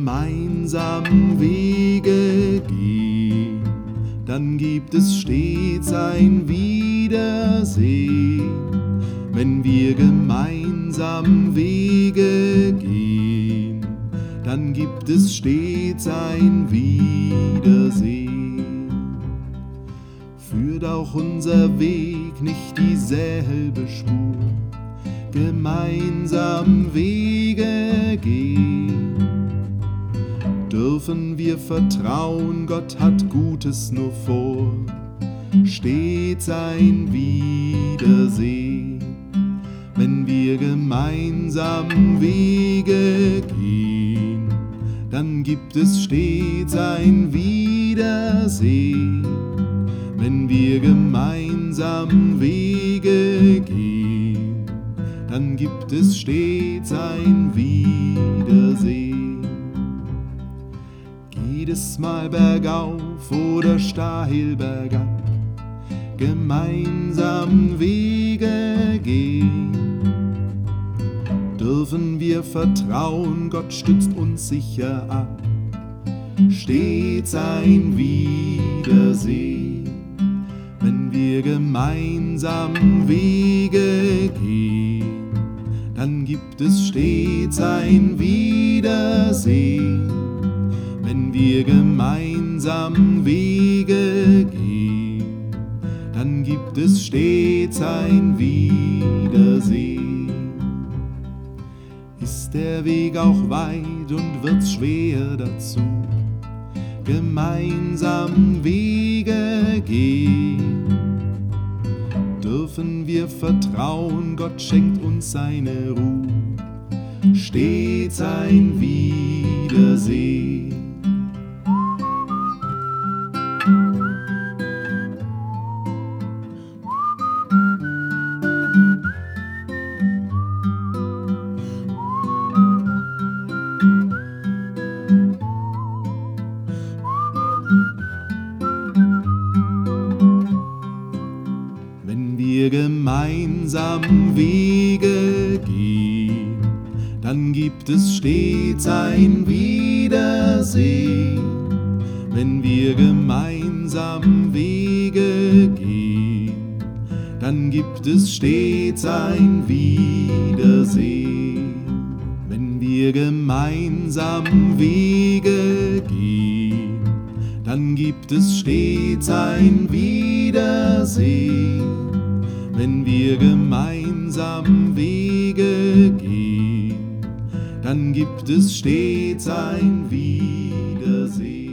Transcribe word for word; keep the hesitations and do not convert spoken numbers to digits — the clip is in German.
gemeinsam Wege gehen, dann gibt es stets ein Wiedersehen. Wenn wir gemeinsam Wege gehen, dann gibt es stets ein Wiedersehen. Führt auch unser Weg nicht dieselbe Spur, gemeinsam Wege gehen, dürfen wir vertrauen, Gott hat Gutes nur vor, stets ein Wiedersehen. Wenn wir gemeinsam Wege gehen, dann gibt es stets ein Wiedersehen. Wenn wir gemeinsam Wege gehen, dann gibt es stets ein Wiedersehen. Jedes Mal bergauf oder steil bergab, gemeinsam Wege gehen, dürfen wir vertrauen, Gott stützt uns sicher ab, stets ein Wiedersehen. Wenn wir gemeinsam Wege gehen, dann gibt es stets ein Wiedersehen. Wenn wir gemeinsam Wege gehen, dann gibt es stets ein Wiedersehen. Ist der Weg auch weit und wird's schwer dazu, gemeinsam Wege gehen, dürfen wir vertrauen, Gott schenkt uns seine Ruhe, stets ein Wiedersehen. Wenn wir gemeinsam Wege gehen, dann gibt es stets ein Wiedersehen. Wenn wir gemeinsam Wege gehen, dann gibt es stets ein Wiedersehen. Wenn wir gemeinsam Wege gehen, dann gibt es stets ein Wiedersehen. Wenn wir gemeinsam Wege gehen, dann gibt es stets ein Wiedersehen.